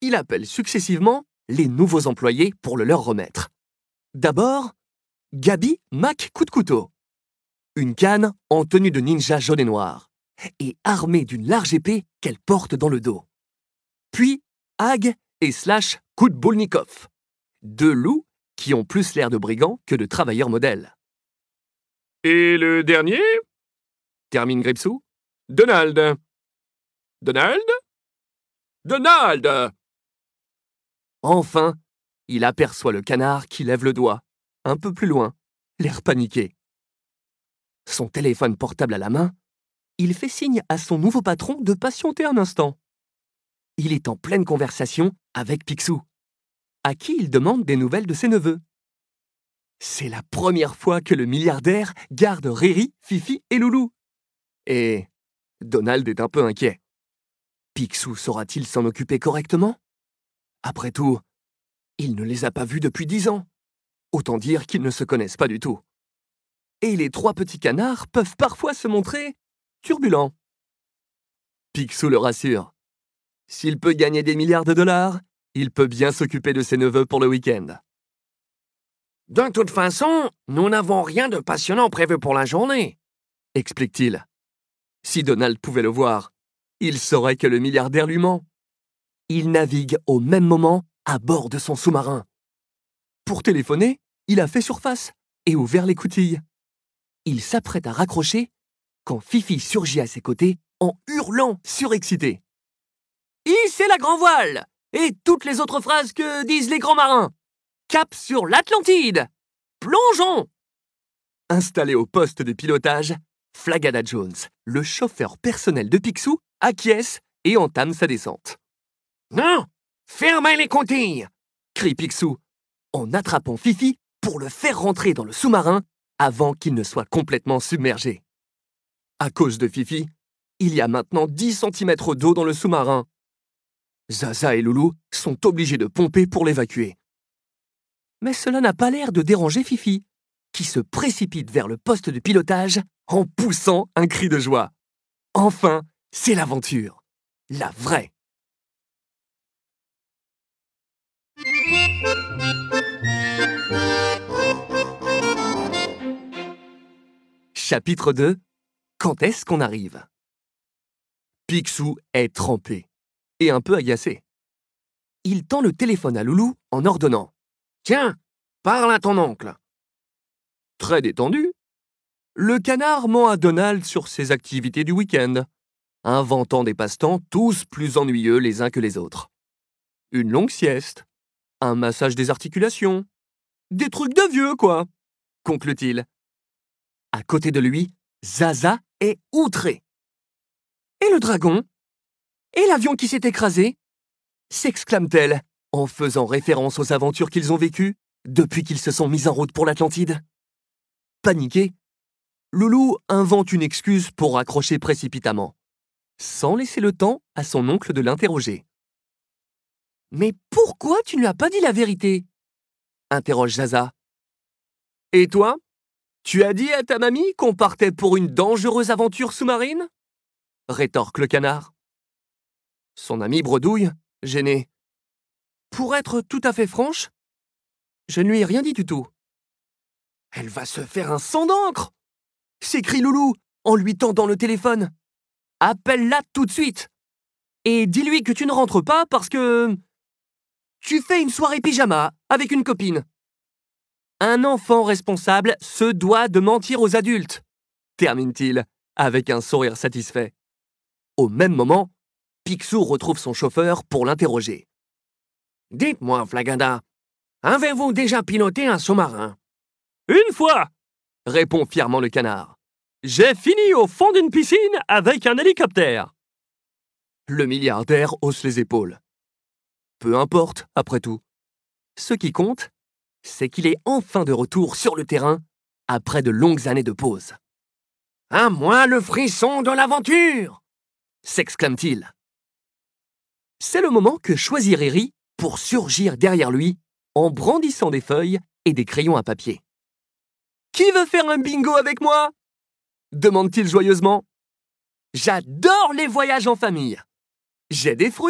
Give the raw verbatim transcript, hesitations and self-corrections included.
il appelle successivement les nouveaux employés pour le leur remettre. D'abord, Gabi Mac Coup de Couteau, une canne en tenue de ninja jaune et noir, et armée d'une large épée qu'elle porte dans le dos. Puis, Hag et Slash Coup de Boulnikov, deux loups qui ont plus l'air de brigands que de travailleurs modèles. Et le dernier? Termine Gripsou. Donald. Donald? Donald! Enfin, il aperçoit le canard qui lève le doigt, un peu plus loin, l'air paniqué. Son téléphone portable à la main, il fait signe à son nouveau patron de patienter un instant. Il est en pleine conversation avec Picsou, à qui il demande des nouvelles de ses neveux. C'est la première fois que le milliardaire garde Riri, Fifi et Loulou. Et Donald est un peu inquiet. Picsou saura-t-il s'en occuper correctement? Après tout, il ne les a pas vus depuis dix ans. Autant dire qu'ils ne se connaissent pas du tout. Et les trois petits canards peuvent parfois se montrer turbulents. Picsou le rassure. S'il peut gagner des milliards de dollars, il peut bien s'occuper de ses neveux pour le week-end. De toute façon, nous n'avons rien de passionnant prévu pour la journée, explique-t-il. Si Donald pouvait le voir, il saurait que le milliardaire lui ment. Il navigue au même moment à bord de son sous-marin. Pour téléphoner, il a fait surface et ouvert l'écoutille. Il s'apprête à raccrocher quand Fifi surgit à ses côtés en hurlant surexcité. « Hissez la grand voile !» et toutes les autres phrases que disent les grands marins. Cap sur l'Atlantide! Plongeons! Installé au poste de pilotage, Flagada Jones, le chauffeur personnel de Picsou, acquiesce et entame sa descente. « Non! Fermez les contilles !» crie Picsou, en attrapant Fifi pour le faire rentrer dans le sous-marin avant qu'il ne soit complètement submergé. À cause de Fifi, il y a maintenant dix centimètres d'eau dans le sous-marin. Zaza et Loulou sont obligés de pomper pour l'évacuer. Mais cela n'a pas l'air de déranger Fifi, qui se précipite vers le poste de pilotage en poussant un cri de joie. Enfin, c'est l'aventure. La vraie. Chapitre deux. Quand est-ce qu'on arrive? Picsou est trempé et un peu agacé. Il tend le téléphone à Loulou en ordonnant. « Tiens, parle à ton oncle. » Très détendu, le canard ment à Donald sur ses activités du week-end, inventant des passe-temps tous plus ennuyeux les uns que les autres. Une longue sieste, un massage des articulations, des trucs de vieux, quoi, conclut-il. À côté de lui, Zaza est outré. Et le dragon? Et l'avion qui s'est écrasé? S'exclame-t-elle en faisant référence aux aventures qu'ils ont vécues depuis qu'ils se sont mis en route pour l'Atlantide. Paniqué, Loulou invente une excuse pour raccrocher précipitamment, sans laisser le temps à son oncle de l'interroger. « Mais pourquoi tu ne lui as pas dit la vérité ?» interroge Zaza. « Et toi, tu as dit à ta mamie qu'on partait pour une dangereuse aventure sous-marine ?» rétorque le canard. Son ami bredouille, gêné. « Pour être tout à fait franche, je ne lui ai rien dit du tout. »« Elle va se faire un sang d'encre !» s'écrie Loulou en lui tendant le téléphone. « Appelle-la tout de suite et dis-lui que tu ne rentres pas parce que tu fais une soirée pyjama avec une copine. » Un enfant responsable se doit de mentir aux adultes, termine-t-il avec un sourire satisfait. Au même moment, Picsou retrouve son chauffeur pour l'interroger. « Dites-moi, Flagada, avez-vous déjà piloté un sous-marin? »« Une fois !» répond fièrement le canard. « J'ai fini au fond d'une piscine avec un hélicoptère. » Le milliardaire hausse les épaules. Peu importe, après tout. Ce qui compte, c'est qu'il est enfin de retour sur le terrain après de longues années de pause. « À moi le frisson de l'aventure !» s'exclame-t-il. C'est le moment que choisit Riri pour surgir derrière lui en brandissant des feuilles et des crayons à papier. « Qui veut faire un bingo avec moi ?» demande-t-il joyeusement. « J'adore les voyages en famille. J'ai des fruits